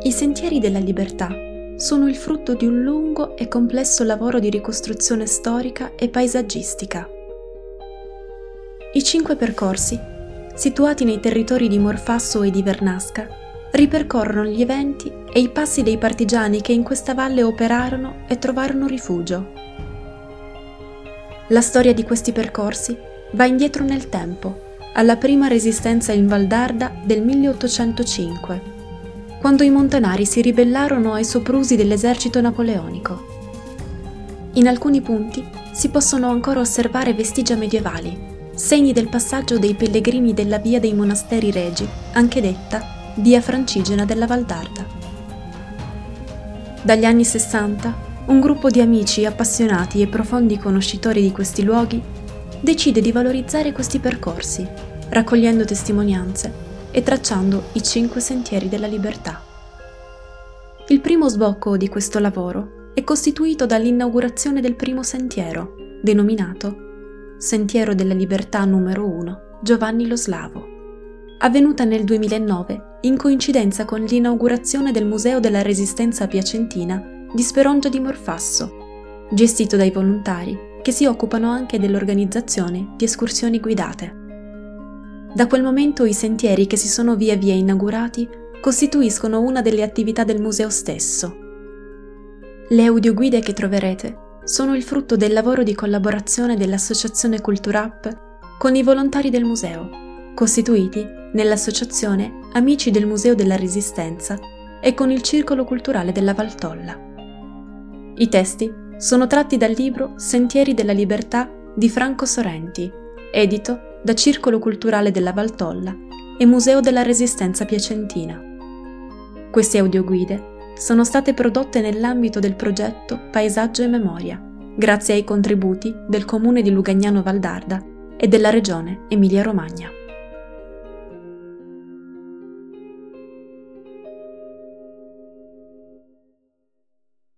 I Sentieri della Libertà sono il frutto di un lungo e complesso lavoro di ricostruzione storica e paesaggistica. I 5 percorsi, situati nei territori di Morfasso e di Vernasca, ripercorrono gli eventi e i passi dei partigiani che in questa valle operarono e trovarono rifugio. La storia di questi percorsi va indietro nel tempo, alla prima resistenza in Val d'Arda del 1805, quando i montanari si ribellarono ai soprusi dell'esercito napoleonico. In alcuni punti si possono ancora osservare vestigia medievali, segni del passaggio dei pellegrini della via dei monasteri regi, anche detta Via Francigena della Val d'Arda. Dagli anni 60, un gruppo di amici appassionati e profondi conoscitori di questi luoghi decide di valorizzare questi percorsi, raccogliendo testimonianze e tracciando i 5 Sentieri della Libertà. Il primo sbocco di questo lavoro è costituito dall'inaugurazione del primo sentiero, denominato Sentiero della Libertà numero 1 Giovanni lo Slavo, avvenuta nel 2009 in coincidenza con l'inaugurazione del Museo della Resistenza Piacentina di Sperongia di Morfasso, gestito dai volontari che si occupano anche dell'organizzazione di escursioni guidate. Da quel momento i sentieri che si sono via via inaugurati costituiscono una delle attività del museo stesso. Le audioguide che troverete sono il frutto del lavoro di collaborazione dell'Associazione Culturapp con i volontari del museo, costituiti nell'associazione Amici del Museo della Resistenza e con il Circolo Culturale della Valtolla. I testi sono tratti dal libro Sentieri della Libertà di Franco Sorrenti, edito da Circolo Culturale della Valtolla e Museo della Resistenza Piacentina. Queste audioguide sono state prodotte nell'ambito del progetto Paesaggio e Memoria, grazie ai contributi del Comune di Lugagnano Val d'Arda e della Regione Emilia-Romagna.